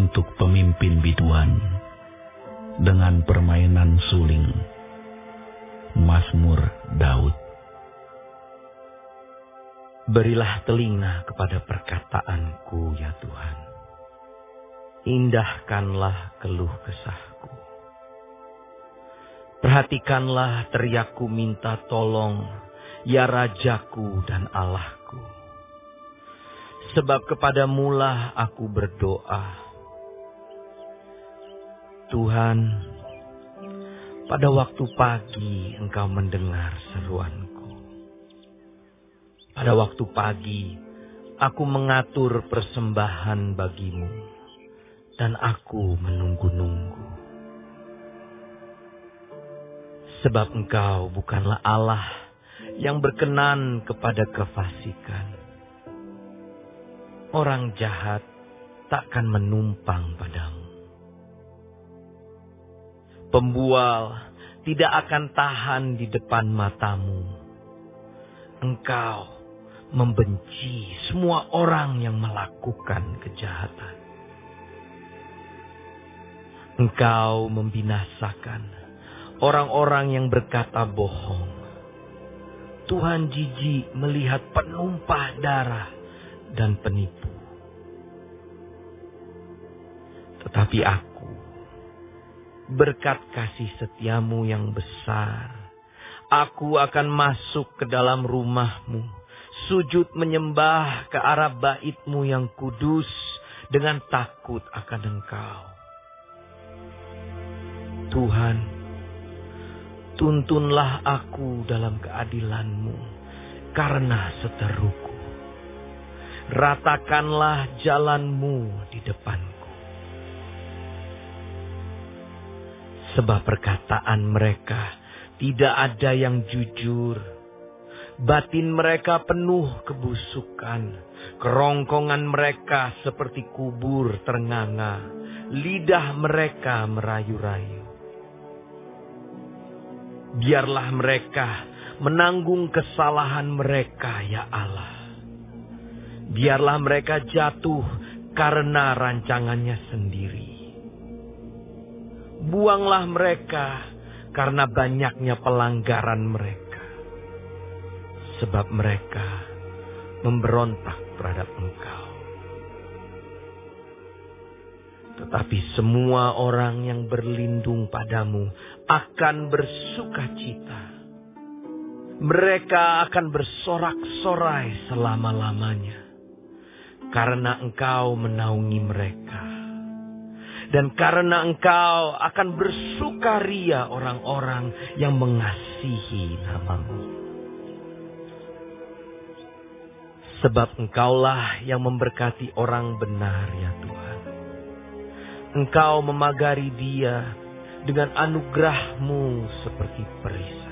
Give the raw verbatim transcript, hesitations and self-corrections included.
untuk pemimpin biduan dengan permainan suling. Mazmur Daud. Berilah telinga kepada perkataanku, ya Tuhan. Indahkanlah keluh kesahku. Perhatikanlah teriakku minta tolong, ya Rajaku dan Allahku. Sebab kepadamulah aku berdoa. Tuhan, pada waktu pagi Engkau mendengar seruanku. Pada waktu pagi aku mengatur persembahan bagimu, dan aku menunggu-nunggu. Sebab Engkau bukanlah Allah yang berkenan kepada kefasikan. Orang jahat takkan menumpang padamu. Pembual tidak akan tahan di depan matamu. Engkau membenci semua orang yang melakukan kejahatan. Engkau membinasakan orang-orang yang berkata bohong. Tuhan jijik melihat penumpah darah dan penipu. Tetapi aku, berkat kasih setiamu yang besar, aku akan masuk ke dalam rumahmu, sujud menyembah ke arah baitmu yang kudus dengan takut akan Engkau. Tuhan, tuntunlah aku dalam keadilan-Mu karena seteruku. Ratakanlah jalan-Mu di depanku. Sebab perkataan mereka tidak ada yang jujur. Batin mereka penuh kebusukan. Kerongkongan mereka seperti kubur ternganga. Lidah mereka merayu-rayu. Biarlah mereka menanggung kesalahan mereka, ya Allah. Biarlah mereka jatuh karena rancangannya sendiri. Buanglah mereka karena banyaknya pelanggaran mereka. Sebab mereka memberontak terhadap Engkau. Tetapi semua orang yang berlindung padamu akan bersuka cita. Mereka akan bersorak-sorai selama-lamanya. Karena Engkau menaungi mereka. Dan karena Engkau akan bersukaria orang-orang yang mengasihi nama-Mu. Sebab Engkaulah yang memberkati orang benar, ya Tuhan. Engkau memagari dia dengan anugerah-Mu seperti perisai.